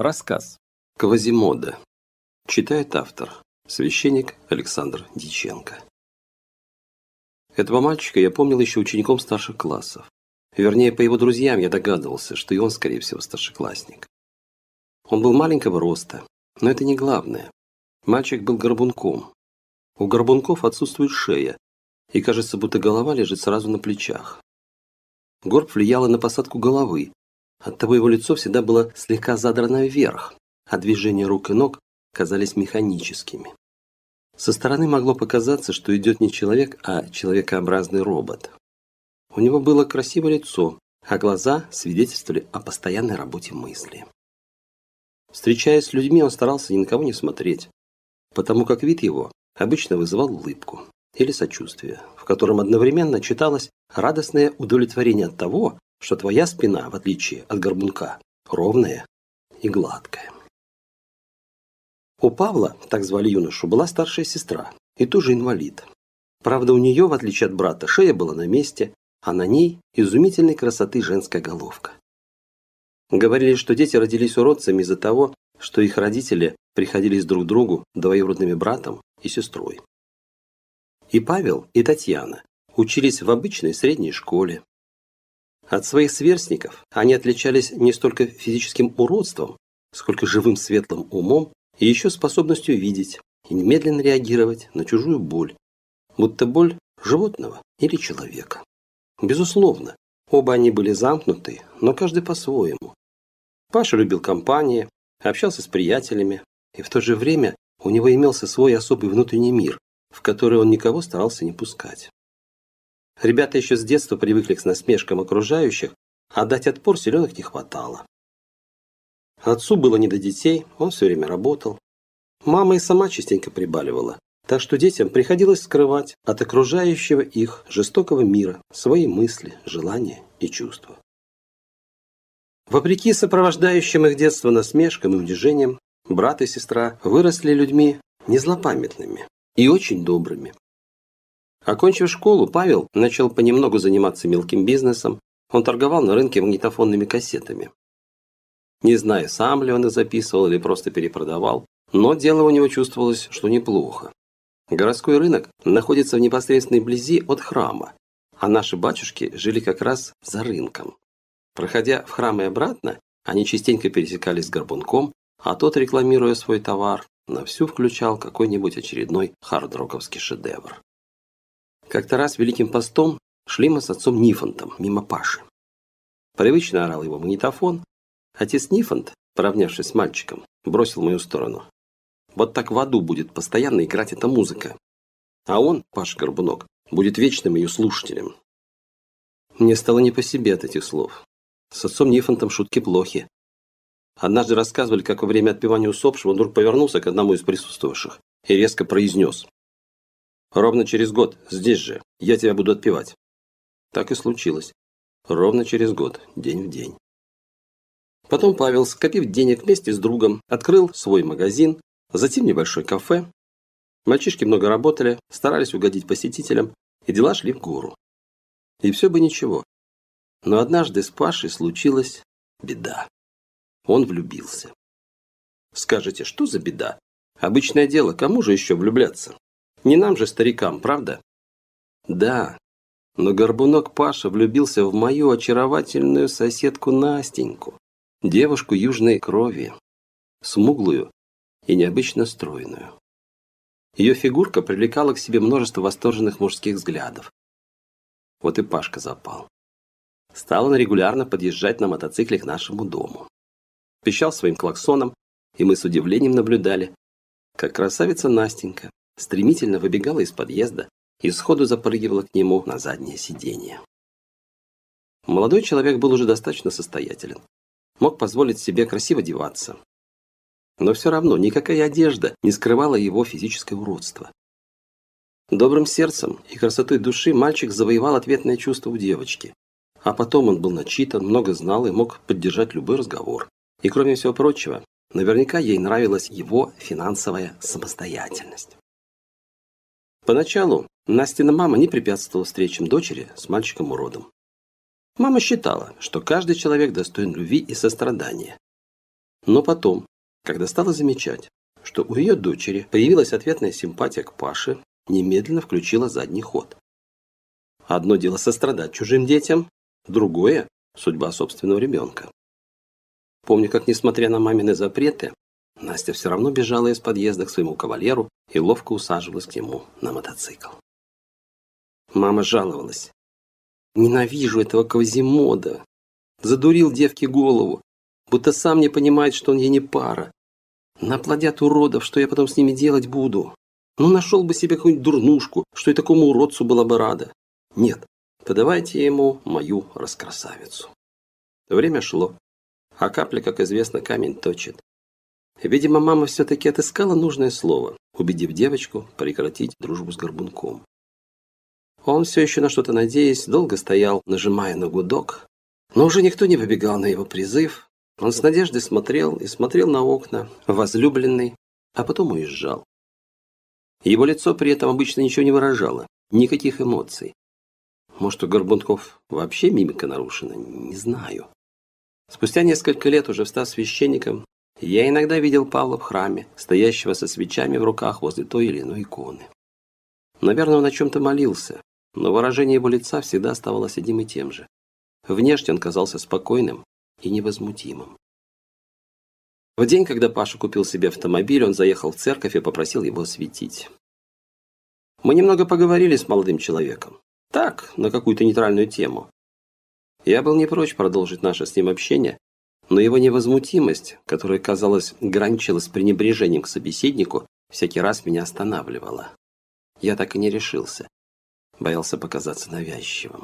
Рассказ. Квазимода. Читает автор. Священник Александр Дьяченко. Этого мальчика я помнил еще учеником старших классов. Вернее, по его друзьям я догадывался, что и он, скорее всего, старшеклассник. Он был маленького роста, но это не главное. Мальчик был горбунком. У горбунков отсутствует шея, и кажется, будто голова лежит сразу на плечах. Горб влияла на посадку головы, оттого его лицо всегда было слегка задрано вверх, а движения рук и ног казались механическими. Со стороны могло показаться, что идет не человек, а человекообразный робот. У него было красивое лицо, а глаза свидетельствовали о постоянной работе мысли. Встречаясь с людьми, он старался ни на кого не смотреть, потому как вид его обычно вызывал улыбку или сочувствие, в котором одновременно читалось радостное удовлетворение от того, что твоя спина, в отличие от горбунка, ровная и гладкая. У Павла, так звали юношу, была старшая сестра, и тоже инвалид. Правда, у нее, в отличие от брата, шея была на месте, а на ней изумительной красоты женская головка. Говорили, что дети родились уродцами из-за того, что их родители приходились друг другу двоюродными братом и сестрой. И Павел, и Татьяна учились в обычной средней школе. От своих сверстников они отличались не столько физическим уродством, сколько живым светлым умом и еще способностью видеть и немедленно реагировать на чужую боль, будто боль животного или человека. Безусловно, оба они были замкнуты, но каждый по-своему. Паша любил компании, общался с приятелями, и в то же время у него имелся свой особый внутренний мир, в который он никого старался не пускать. Ребята еще с детства привыкли к насмешкам окружающих, а дать отпор силенок не хватало. Отцу было не до детей, он все время работал. Мама и сама частенько прибаливала, так что детям приходилось скрывать от окружающего их жестокого мира свои мысли, желания и чувства. Вопреки сопровождающим их детство насмешкам и унижениям, брат и сестра выросли людьми незлопамятными и очень добрыми. Окончив школу, Павел начал понемногу заниматься мелким бизнесом. Он торговал на рынке магнитофонными кассетами. Не знаю, сам ли он их записывал или просто перепродавал, но дело у него чувствовалось, что неплохо. Городской рынок находится в непосредственной близи от храма, а наши батюшки жили как раз за рынком. Проходя в храм и обратно, они частенько пересекались с горбунком, а тот, рекламируя свой товар, на всю включал какой-нибудь очередной хардроковский шедевр. Как-то раз Великим постом шли мы с отцом Нифонтом мимо Паши. Привычно орал его магнитофон. Отец Нифонт, поравнявшись с мальчиком, бросил в мою сторону. Вот так в аду будет постоянно играть эта музыка. А он, Паша Горбунок, будет вечным ее слушателем. Мне стало не по себе от этих слов. С отцом Нифонтом шутки плохи. Однажды рассказывали, как во время отпевания усопшего он вдруг повернулся к одному из присутствовавших и резко произнес: «Ровно через год, здесь же, я тебя буду отпевать». Так и случилось. Ровно через год, день в день. Потом Павел, скопив денег вместе с другом, открыл свой магазин, затем небольшое кафе. Мальчишки много работали, старались угодить посетителям, и дела шли в гору. И все бы ничего. Но однажды с Пашей случилась беда. Он влюбился. Скажете, что за беда? Обычное дело, кому же еще влюбляться? Не нам же, старикам, правда? Да, но горбунок Паша влюбился в мою очаровательную соседку Настеньку, девушку южной крови, смуглую и необычно стройную. Ее фигурка привлекала к себе множество восторженных мужских взглядов. Вот и Пашка запал. Стал он регулярно подъезжать на мотоцикле к нашему дому. Пищал своим клаксоном, и мы с удивлением наблюдали, как красавица Настенька стремительно выбегала из подъезда и сходу запрыгивала к нему на заднее сиденье. Молодой человек был уже достаточно состоятелен, мог позволить себе красиво одеваться. Но все равно никакая одежда не скрывала его физическое уродство. Добрым сердцем и красотой души мальчик завоевал ответное чувство у девочки. А потом он был начитан, много знал и мог поддержать любой разговор. И кроме всего прочего, наверняка ей нравилась его финансовая самостоятельность. Поначалу Настина мама не препятствовала встречам дочери с мальчиком-уродом. Мама считала, что каждый человек достоин любви и сострадания. Но потом, когда стала замечать, что у ее дочери появилась ответная симпатия к Паше, немедленно включила задний ход. Одно дело сострадать чужим детям, другое – судьба собственного ребенка. Помню, как, несмотря на мамины запреты, Настя все равно бежала из подъезда к своему кавалеру и ловко усаживалась к нему на мотоцикл. Мама жаловалась. «Ненавижу этого Квазимода. Задурил девке голову, будто сам не понимает, что он ей не пара. Наплодят уродов, что я потом с ними делать буду? Ну, нашел бы себе какую-нибудь дурнушку, что и такому уродцу была бы рада. Нет, подавайте ему мою раскрасавицу». Время шло, а капля, как известно, камень точит. Видимо, мама все-таки отыскала нужное слово, убедив девочку прекратить дружбу с Горбунком. Он, все еще на что-то надеясь, долго стоял, нажимая на гудок, но уже никто не выбегал на его призыв. Он с надеждой смотрел и смотрел на окна, возлюбленный, а потом уезжал. Его лицо при этом обычно ничего не выражало, никаких эмоций. Может, у Горбунков вообще мимика нарушена, не знаю. Спустя несколько лет, уже став священником, я иногда видел Павла в храме, стоящего со свечами в руках возле той или иной иконы. Наверное, он о чем-то молился, но выражение его лица всегда оставалось одним и тем же. Внешне он казался спокойным и невозмутимым. В день, когда Паша купил себе автомобиль, он заехал в церковь и попросил его осветить. Мы немного поговорили с молодым человеком. Так, на какую-то нейтральную тему. Я был не прочь продолжить наше с ним общение, но его невозмутимость, которая, казалось, граничила с пренебрежением к собеседнику, всякий раз меня останавливала. Я так и не решился. Боялся показаться навязчивым.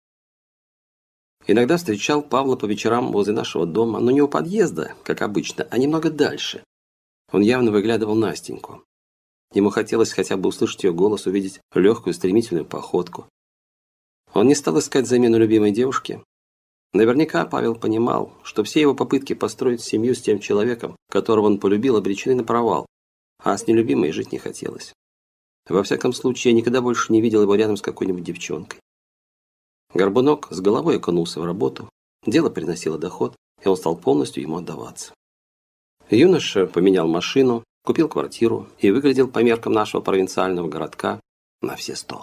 Иногда встречал Павла по вечерам возле нашего дома, но не у подъезда, как обычно, а немного дальше. Он явно выглядывал Настеньку. Ему хотелось хотя бы услышать ее голос, увидеть легкую стремительную походку. Он не стал искать замену любимой девушке. Наверняка Павел понимал, что все его попытки построить семью с тем человеком, которого он полюбил, обречены на провал, а с нелюбимой жить не хотелось. Во всяком случае, я никогда больше не видел его рядом с какой-нибудь девчонкой. Горбунок с головой окунулся в работу, дело приносило доход, и он стал полностью ему отдаваться. Юноша поменял машину, купил квартиру и выглядел по меркам нашего провинциального городка на все 100.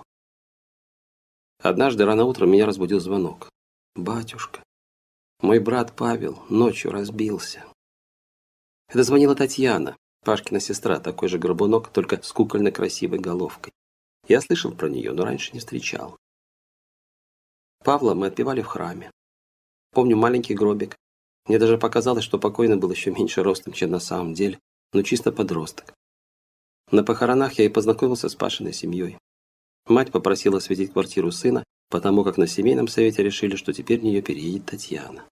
Однажды рано утром меня разбудил звонок. «Батюшка, мой брат Павел ночью разбился». Это звонила Татьяна, Пашкина сестра, такой же горбунок, только с кукольно-красивой головкой. Я слышал про нее, но раньше не встречал. Павла мы отпевали в храме. Помню маленький гробик. Мне даже показалось, что покойный был еще меньше ростом, чем на самом деле, но чисто подросток. На похоронах я и познакомился с Пашиной семьей. Мать попросила осветить квартиру сына, потому как на семейном совете решили, что теперь в нее переедет Татьяна.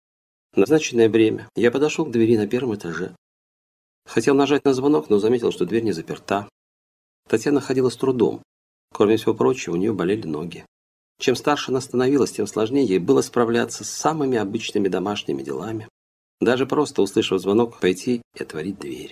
В назначенное время я подошел к двери на первом этаже. Хотел нажать на звонок, но заметил, что дверь не заперта. Татьяна ходила с трудом. Кроме всего прочего, у нее болели ноги. Чем старше она становилась, тем сложнее ей было справляться с самыми обычными домашними делами. Даже просто, услышав звонок, пойти и отворить дверь.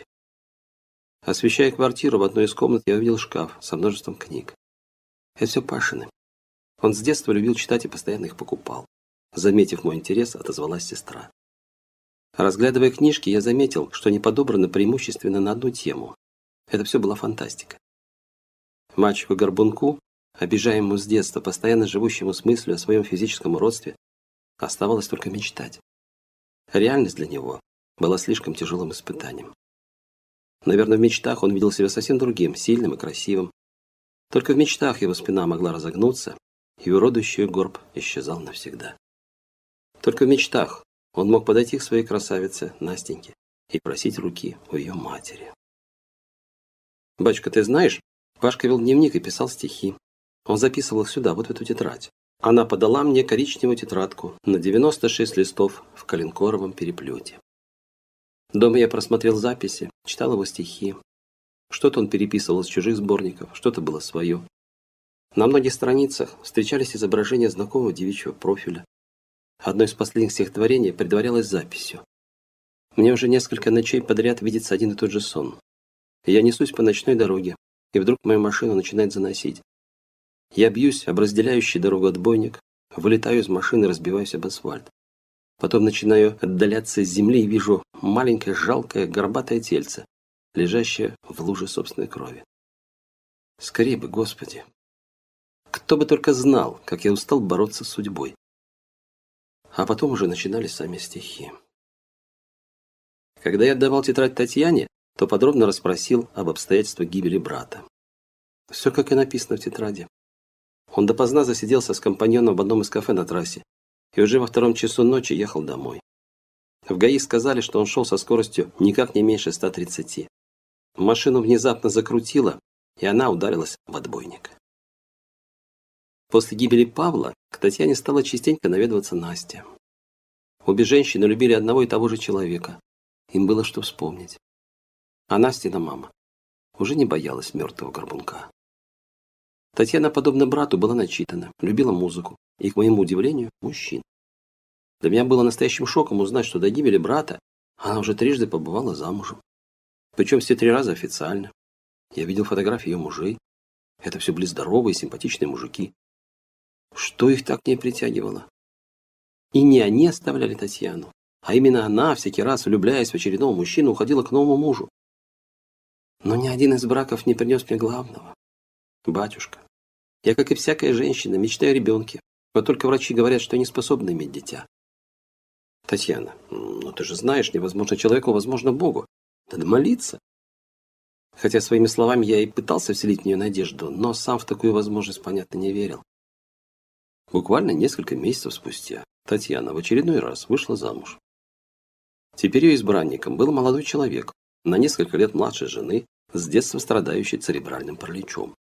Освещая квартиру, в одной из комнат я увидел шкаф со множеством книг. Это все Пашины. Он с детства любил читать и постоянно их покупал. Заметив мой интерес, отозвалась сестра. Разглядывая книжки, я заметил, что они подобраны преимущественно на одну тему. Это все была фантастика. Мальчику Горбунку, обижаемому с детства, постоянно живущему с мыслью о своем физическом уродстве, оставалось только мечтать. Реальность для него была слишком тяжелым испытанием. Наверное, в мечтах он видел себя совсем другим, сильным и красивым. Только в мечтах его спина могла разогнуться, и уродующий горб исчезал навсегда. Только в мечтах он мог подойти к своей красавице Настеньке и просить руки у ее матери. «Батюшка, ты знаешь, Пашка вел дневник и писал стихи. Он записывал их сюда, вот в эту тетрадь. Она подала мне коричневую тетрадку на 96 листов в коленкоровом переплете. Дома я просмотрел записи, читал его стихи. Что-то он переписывал из чужих сборников, что-то было свое. На многих страницах встречались изображения знакомого девичьего профиля. Одно из последних стихотворений предварялось записью. Мне уже несколько ночей подряд видится один и тот же сон. Я несусь по ночной дороге, и вдруг мою машину начинает заносить. Я бьюсь об разделяющий дорогу отбойник, вылетаю из машины, разбиваюсь об асфальт. Потом начинаю отдаляться с земли и вижу маленькое, жалкое, горбатое тельце, лежащее в луже собственной крови. Скорее бы, Господи! Кто бы только знал, как я устал бороться с судьбой. А потом уже начинались сами стихи. Когда я отдавал тетрадь Татьяне, то подробно расспросил об обстоятельствах гибели брата. Все, как и написано в тетради. Он допоздна засиделся с компаньоном в одном из кафе на трассе и уже во 2 часу ночи ехал домой. В ГАИ сказали, что он шел со скоростью никак не меньше 130. Машину внезапно закрутило, и она ударилась в отбойник. После гибели Павла к Татьяне стала частенько наведываться Настя. Обе женщины любили одного и того же человека. Им было что вспомнить. А Настина мама уже не боялась мертвого горбунка. Татьяна, подобно брату, была начитана, любила музыку и, к моему удивлению, мужчин. Для меня было настоящим шоком узнать, что до гибели брата она уже 3 побывала замужем. Причем все 3 раза официально. Я видел фотографии ее мужей. Это все были здоровые, симпатичные мужики. Что их так к ней притягивало? И не они оставляли Татьяну, а именно она, всякий раз влюбляясь в очередного мужчину, уходила к новому мужу. Но ни один из браков не принес мне главного. Батюшка, я, как и всякая женщина, мечтаю о ребенке, но только врачи говорят, что я не способна иметь дитя. Татьяна, ну ты же знаешь, невозможно человеку, возможно Богу. Надо молиться. Хотя своими словами я и пытался вселить в нее надежду, но сам в такую возможность, понятно, не верил. Буквально несколько месяцев спустя Татьяна в очередной раз вышла замуж. Теперь ее избранником был молодой человек, на несколько лет младше жены, с детства страдающий церебральным параличом.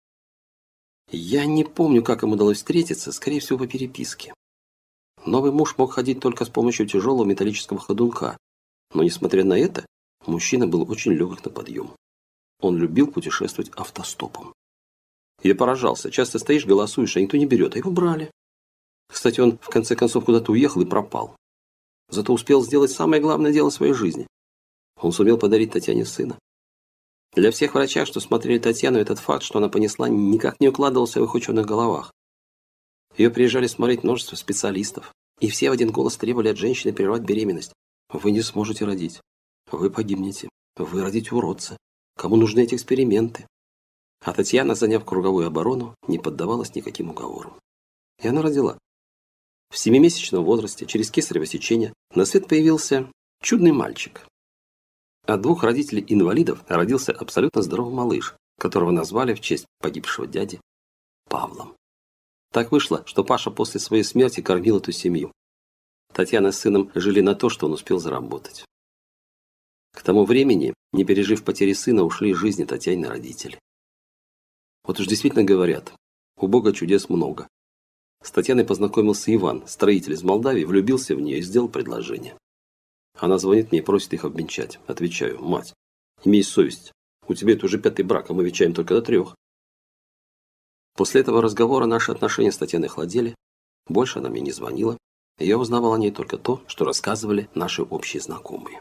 Я не помню, как им удалось встретиться, скорее всего, по переписке. Новый муж мог ходить только с помощью тяжелого металлического ходунка, но, несмотря на это, мужчина был очень легок на подъем. Он любил путешествовать автостопом. Я поражался. Часто стоишь, голосуешь, а никто не берет, а его брали. Кстати, он в конце концов куда-то уехал и пропал. Зато успел сделать самое главное дело своей жизни. Он сумел подарить Татьяне сына. Для всех врачей, что смотрели Татьяну, этот факт, что она понесла, никак не укладывался в их ученых головах. Ее приезжали смотреть множество специалистов, и все в один голос требовали от женщины прервать беременность. Вы не сможете родить. Вы погибнете. Вы родите уродца. Кому нужны эти эксперименты? А Татьяна, заняв круговую оборону, не поддавалась никаким уговорам. И она родила. В 7-месячном возрасте, через кесарево сечение, на свет появился чудный мальчик. От 2 родителей-инвалидов родился абсолютно здоровый малыш, которого назвали в честь погибшего дяди Павлом. Так вышло, что Паша после своей смерти кормил эту семью. Татьяна с сыном жили на то, что он успел заработать. К тому времени, не пережив потери сына, ушли из жизни Татьяны родители. Вот уж действительно говорят, у Бога чудес много. С Татьяной познакомился Иван, строитель из Молдавии, влюбился в нее и сделал предложение. Она звонит мне и просит их обвенчать. Отвечаю: мать, имей совесть, у тебя это уже 5-й брак, а мы венчаем только до 3. После этого разговора наши отношения с Татьяной охладели, больше она мне не звонила, и я узнавал о ней только то, что рассказывали наши общие знакомые.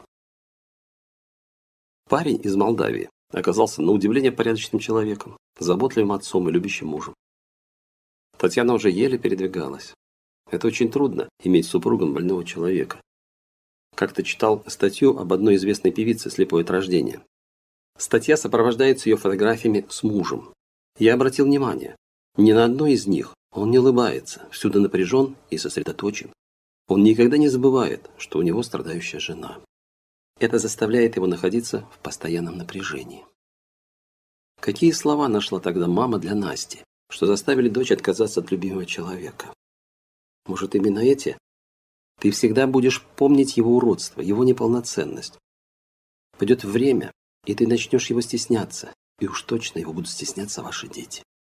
Парень из Молдавии оказался на удивление порядочным человеком, заботливым отцом и любящим мужем. Татьяна уже еле передвигалась. Это очень трудно – иметь супругом больного человека. Как-то читал статью об одной известной певице, слепой от рождения. Статья сопровождается ее фотографиями с мужем. Я обратил внимание, ни на одной из них он не улыбается, всюду напряжен и сосредоточен. Он никогда не забывает, что у него страдающая жена. Это заставляет его находиться в постоянном напряжении. Какие слова нашла тогда мама для Насти, что заставили дочь отказаться от любимого человека? Может, именно эти? Ты всегда будешь помнить его уродство, его неполноценность. Придет время, и ты начнешь его стесняться, и уж точно его будут стесняться ваши дети.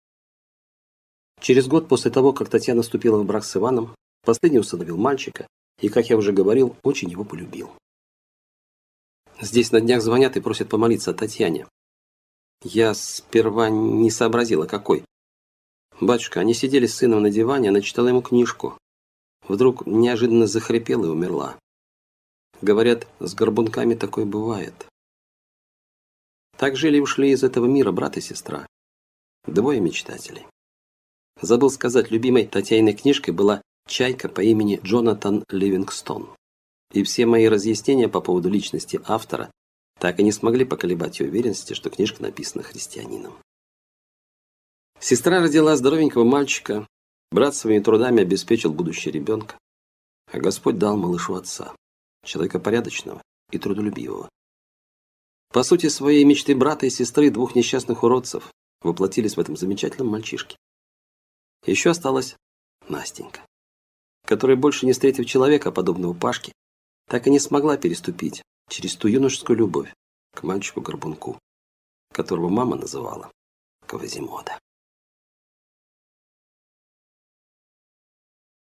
Через год после того, как Татьяна вступила в брак с Иваном, последний усыновил мальчика и, как я уже говорил, очень его полюбил. Здесь на днях звонят и просят помолиться о Татьяне. Я сперва не сообразила, какой. Батюшка, они сидели с сыном на диване, она читала ему книжку. Вдруг неожиданно захрипела и умерла. Говорят, с горбунками такое бывает. Так жили и ушли из этого мира брат и сестра. 2 мечтателей. Забыл сказать, любимой Татьяниной книжкой была чайка по имени Джонатан Ливингстон. И все мои разъяснения по поводу личности автора так и не смогли поколебать ее уверенности, что книжка написана христианином. Сестра родила здоровенького мальчика, брат своими трудами обеспечил будущее ребенка, а Господь дал малышу отца, человека порядочного и трудолюбивого. По сути, своей мечты брата и сестры, двух несчастных уродцев, воплотились в этом замечательном мальчишке. Еще осталась Настенька, которая, больше не встретив человека, подобного Пашке, так и не смогла переступить через ту юношескую любовь к мальчику-горбунку, которого мама называла Квазимода.